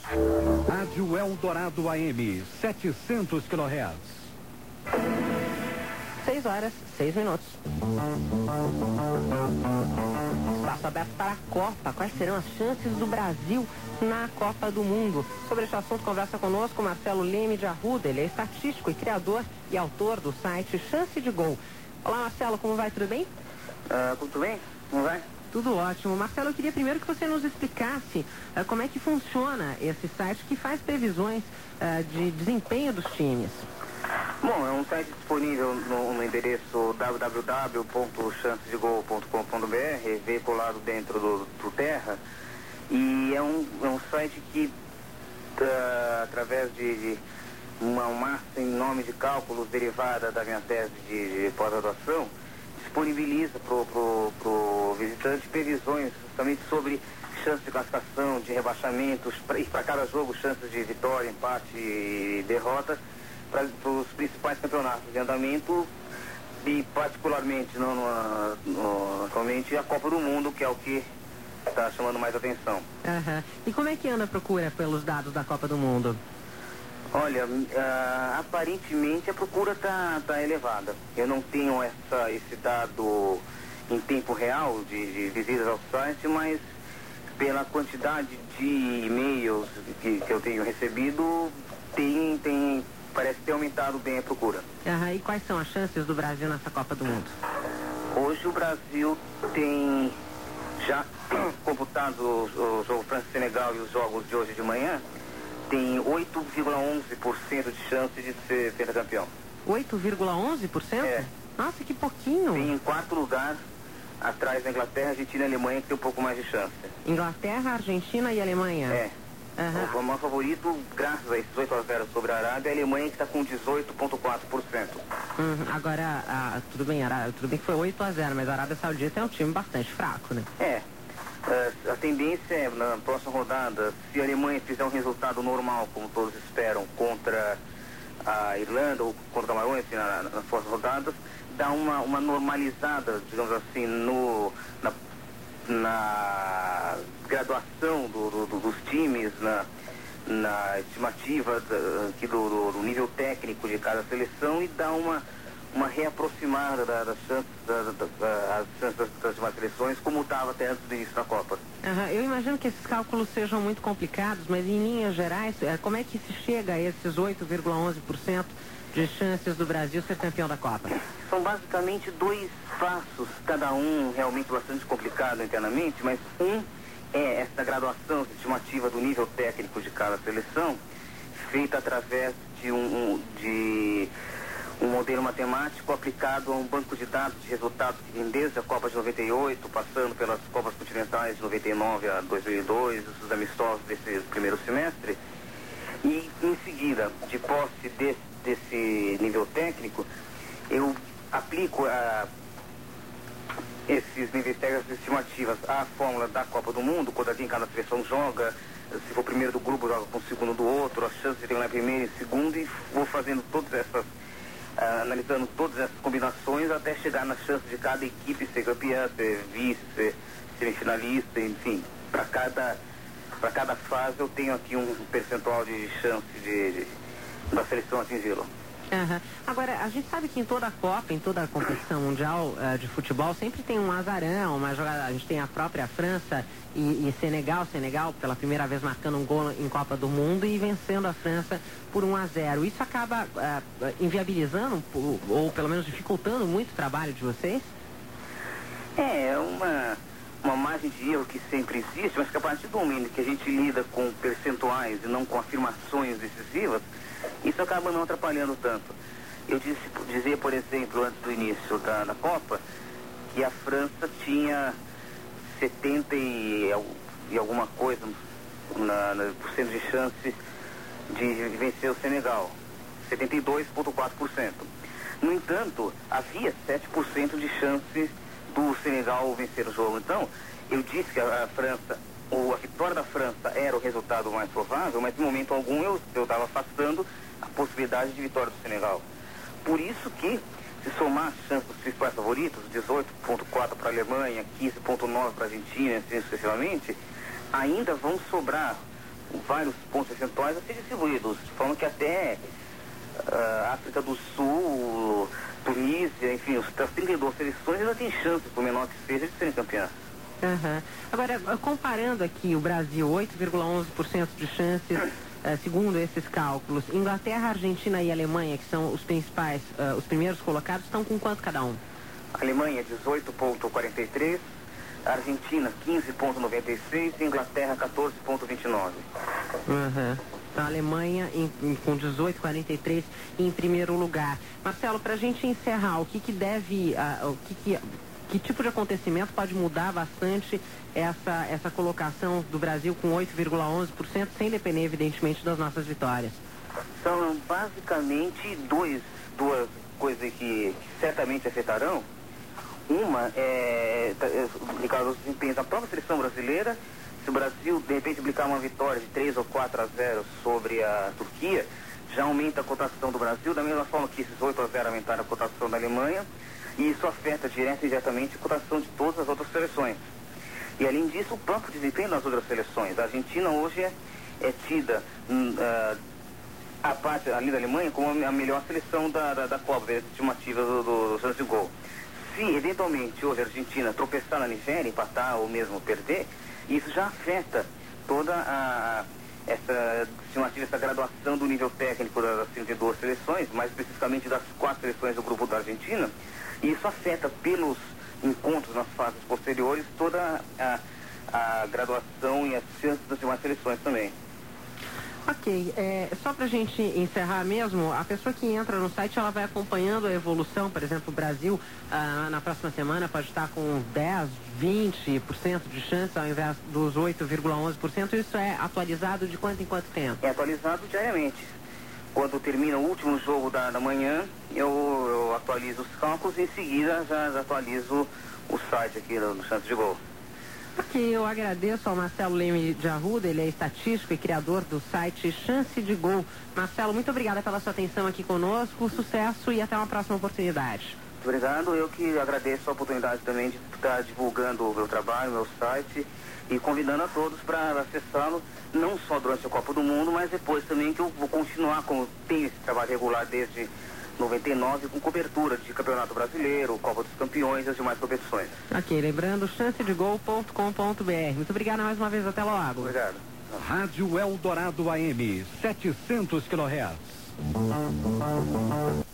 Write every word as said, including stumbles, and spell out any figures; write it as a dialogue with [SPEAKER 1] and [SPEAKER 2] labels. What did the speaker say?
[SPEAKER 1] Rádio Eldorado A M, setecentos quilohertz.
[SPEAKER 2] Seis horas, seis minutos. Espaço aberto para a Copa. Quais serão as chances do Brasil na Copa do Mundo? Sobre este assunto, conversa conosco Marcelo Leme de Arruda. Ele é estatístico e criador e autor do site Chance de Gol. Olá, Marcelo, como vai? Tudo bem?
[SPEAKER 3] Uh, tudo bem? Como vai?
[SPEAKER 2] Tudo ótimo. Marcelo, eu queria primeiro que você nos explicasse uh, como é que funciona esse site que faz previsões uh, de desempenho dos times.
[SPEAKER 3] Bom, é um site disponível no, no endereço w w w ponto chance de gol ponto com ponto b r, veiculado dentro do, do Terra, e é um, é um site que, uh, através de, de uma massa enorme de cálculos derivada da minha tese de, de pós-graduação, disponibiliza para o pro, pro visitante previsões justamente sobre chances de classificação, de rebaixamentos, e para cada jogo chances de vitória, empate e derrota, para os principais campeonatos de andamento e particularmente no, no, no, atualmente a Copa do Mundo, que é o que está chamando mais atenção.
[SPEAKER 2] Uhum. E como é que anda a procura pelos dados da Copa do Mundo?
[SPEAKER 3] Olha, uh, aparentemente a procura está tá elevada. Eu não tenho essa, esse dado em tempo real de, de visitas ao site, mas pela quantidade de e-mails que, que eu tenho recebido, tem, tem, parece ter aumentado bem a procura.
[SPEAKER 2] Uhum. E quais são as chances do Brasil nessa Copa do Mundo?
[SPEAKER 3] Hoje o Brasil tem já computado o, o jogo França-Senegal e os jogos de hoje de manhã, tem oito vírgula onze por cento de chance de ser pentacampeão.
[SPEAKER 2] oito vírgula onze por cento?
[SPEAKER 3] É.
[SPEAKER 2] Nossa, que pouquinho.
[SPEAKER 3] Tem em quarto lugar, atrás da Inglaterra, Argentina e Alemanha, que tem um pouco mais de chance.
[SPEAKER 2] Inglaterra, Argentina e Alemanha.
[SPEAKER 3] É.
[SPEAKER 2] Uhum.
[SPEAKER 3] O maior favorito, graças a esses oito a zero sobre a Arábia, é a Alemanha, que está com dezoito vírgula quatro por cento.
[SPEAKER 2] Uhum. Agora, ah, tudo bem, Arábia, tudo bem que foi oito a zero, mas a Arábia Saudita é um time bastante fraco, né?
[SPEAKER 3] É. Uh, a tendência é, na próxima rodada, se a Alemanha fizer um resultado normal, como todos esperam, contra a Irlanda ou contra o Camarões, assim, na, nas próximas rodadas, dá uma, uma normalizada, digamos assim, no, na, na graduação do, do, do, dos times, na, na estimativa da, aqui do, do, do nível técnico de cada seleção, e dá uma uma reaproximada da, das chances da, da, da, das, das demais seleções, como estava até antes do início da Copa.
[SPEAKER 2] Uhum. Eu imagino que esses cálculos sejam muito complicados, mas em linhas gerais, como é que se chega a esses oito vírgula onze por cento de chances do Brasil ser campeão da Copa?
[SPEAKER 3] São basicamente dois passos, cada um realmente bastante complicado internamente, mas um é essa graduação estimativa do nível técnico de cada seleção, feita através de um, um de um modelo matemático aplicado a um banco de dados de resultados que vem desde a Copa de noventa e oito, passando pelas Copas Continentais de noventa e nove a dois mil e dois, os amistosos desse primeiro semestre. E, em seguida, de posse desse, desse nível técnico, eu aplico a, esses níveis técnicos estimativas à fórmula da Copa do Mundo, quando aqui em cada seleção joga, se for o primeiro do grupo, joga com o segundo do outro, a chance de ter na primeira e segunda, e vou fazendo todas essas Uh, analisando todas essas combinações até chegar na chance de cada equipe ser campeã, ser vice, ser semifinalista, enfim. Para cada, para cada fase eu tenho aqui um percentual de chance de, de, da seleção atingi-lo.
[SPEAKER 2] Uhum. Agora, a gente sabe que em toda a Copa, em toda a competição mundial uh, de futebol, sempre tem um azarão, uma jogada. A gente tem a própria França e, e Senegal, Senegal pela primeira vez marcando um gol em Copa do Mundo e vencendo a França por um a zero. Isso acaba uh, inviabilizando, ou pelo menos dificultando muito o trabalho de vocês?
[SPEAKER 3] É, uma, uma margem de erro que sempre existe, mas que a partir do momento que a gente lida com percentuais e não com afirmações decisivas, isso acaba não atrapalhando tanto. Eu disse, dizia, por exemplo, antes do início da, da Copa, que a França tinha setenta e, e alguma coisa na, na, por cento de chance de vencer o Senegal, setenta e dois vírgula quatro por cento. No entanto, havia sete por cento de chance do Senegal vencer o jogo. Então, eu disse que a, a França, ou a vitória da França era o resultado mais provável, mas em momento algum eu estava afastando a possibilidade de vitória do Senegal. Por isso que, se somar as chances dos principais favoritos, dezoito vírgula quatro para a Alemanha, quinze vírgula nove para a Argentina, assim sucessivamente, ainda vão sobrar vários pontos percentuais a ser distribuídos, de forma que até uh, África do Sul, Tunísia, enfim, as trinta e duas seleções ainda tem chance, por menor que seja, de serem campeãs.
[SPEAKER 2] Uhum. Agora, comparando aqui o Brasil, oito vírgula onze por cento de chances, uh, segundo esses cálculos, Inglaterra, Argentina e Alemanha, que são os principais, uh, os primeiros colocados, estão com quanto cada um?
[SPEAKER 3] Alemanha, dezoito vírgula quarenta e três, Argentina, quinze vírgula noventa e seis e Inglaterra, quatorze vírgula vinte e nove.
[SPEAKER 2] Uhum. Então, a Alemanha em, em, com dezoito vírgula quarenta e três em primeiro lugar. Marcelo, para a gente encerrar, o que, que deve, uh, o que, que, que tipo de acontecimento pode mudar bastante essa, essa colocação do Brasil com oito vírgula onze por cento, sem depender, evidentemente, das nossas vitórias?
[SPEAKER 3] São basicamente dois, duas coisas que certamente afetarão. Uma é ligada aos desempenhos da própria seleção brasileira. Se o Brasil, de repente, aplicar uma vitória de três ou quatro a zero sobre a Turquia, já aumenta a cotação do Brasil, da mesma forma que esses oito a zero aumentaram a cotação da Alemanha, e isso afeta direta e indiretamente a cotação de todas as outras seleções. E, além disso, o próprio desempenho das outras seleções. A Argentina hoje é, é tida, uh, a parte ali da Alemanha, como a melhor seleção da, da, da Copa, da estimativa do, do, do chance de gol. Se, eventualmente, hoje a Argentina tropeçar na Nigéria, empatar ou mesmo perder, isso já afeta toda a, essa estimativa, essa graduação do nível técnico das trinta e duas seleções, mais especificamente das quatro seleções do grupo da Argentina, e isso afeta pelos encontros nas fases posteriores toda a, a graduação e as chances das demais seleções também.
[SPEAKER 2] Ok, é, só para a gente encerrar mesmo, a pessoa que entra no site, ela vai acompanhando a evolução. Por exemplo, o Brasil, ah, na próxima semana, pode estar com dez, vinte por cento de chance ao invés dos oito vírgula onze por cento. Isso é atualizado de quanto em quanto tempo?
[SPEAKER 3] É atualizado diariamente. Quando termina o último jogo da, da manhã, eu, eu atualizo os cálculos e em seguida já, já atualizo o site aqui no, no Chance de Gol.
[SPEAKER 2] Ok, eu agradeço ao Marcelo Leme de Arruda, ele é estatístico e criador do site Chance de Gol. Marcelo, muito obrigada pela sua atenção aqui conosco, sucesso e até uma próxima oportunidade.
[SPEAKER 3] Muito obrigado, eu que agradeço a oportunidade também de estar divulgando o meu trabalho, o meu site e convidando a todos para acessá-lo, não só durante a Copa do Mundo, mas depois também, que eu vou continuar, como tenho esse trabalho regular desde noventa e nove, com cobertura de Campeonato Brasileiro, Copa dos Campeões e as demais competições.
[SPEAKER 2] Ok, lembrando, chance de gol ponto com ponto br. Muito obrigado mais uma vez, até logo.
[SPEAKER 3] Obrigado.
[SPEAKER 1] Rádio Eldorado A M, setecentos quilohertz.